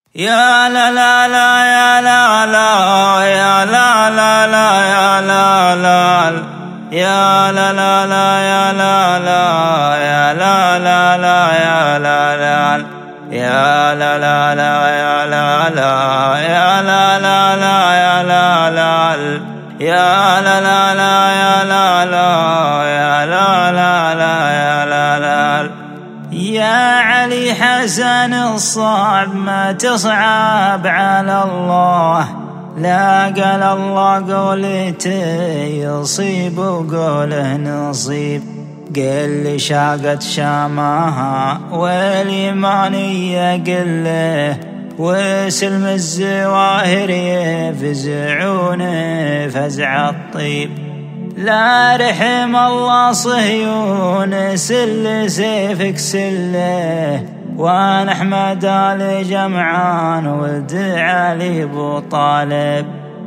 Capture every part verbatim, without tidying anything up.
يا لا لا لا يا لا لا يا لا لا لا يا لا لا يا لا لا لا يا لا لا يا لا لا لا يا لا لا يا لا لا لا يا لا لا يا لا لا لا يا لا لا يا لا لا لا يا لا لا يا لا لا لا يا لا لا يا علي حسن الصعب ما تصعب على الله، لا قال الله قولتي يصيب وقوله نصيب، قل لي شاقت شامها والإيمانية قله، وسلم الزواهر يفزعون فزع الطيب، لا رحم الله صهيون سل سيفك سله، وانا احمد علي جمعان ولد علي ابو طالب،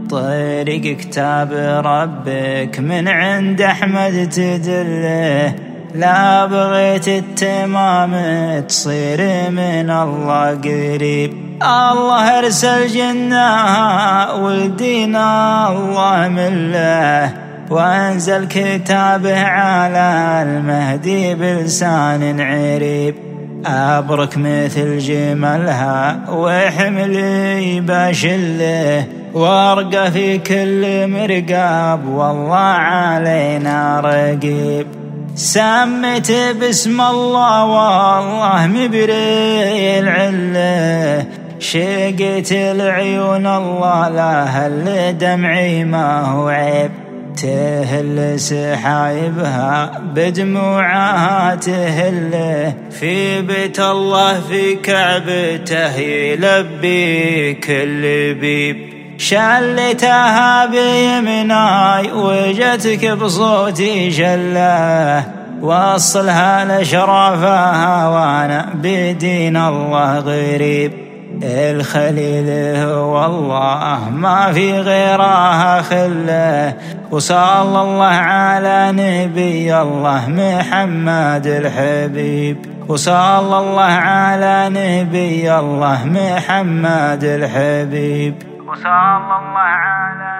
طريق كتاب ربك من عند احمد تدله، لا بغيت التمام تصير من الله قريب، الله ارسل جناها ولدينا الله مله، وانزل كتابه على المهدي بلسان عريب، أبرك مثل جملها وحملي بشله، وارقى في كل مرقاب والله علينا رقيب، سميت باسم الله والله مبري العله، شقيت العيون الله لا هل دمعي ما هو عيب، تهل سحايبها بدموعها تهله، في بيت الله في كعبته يلبي كل بيب، شلتها بيمناي وجتك بصوتي جله، وصلها لشرفها وانا بدين الله غريب، الخليل هو الله ما في غيرها خله، وصلى الله على نبي الله محمد الحبيب، وصلى الله على نبي الله محمد الحبيب، وصلى الله على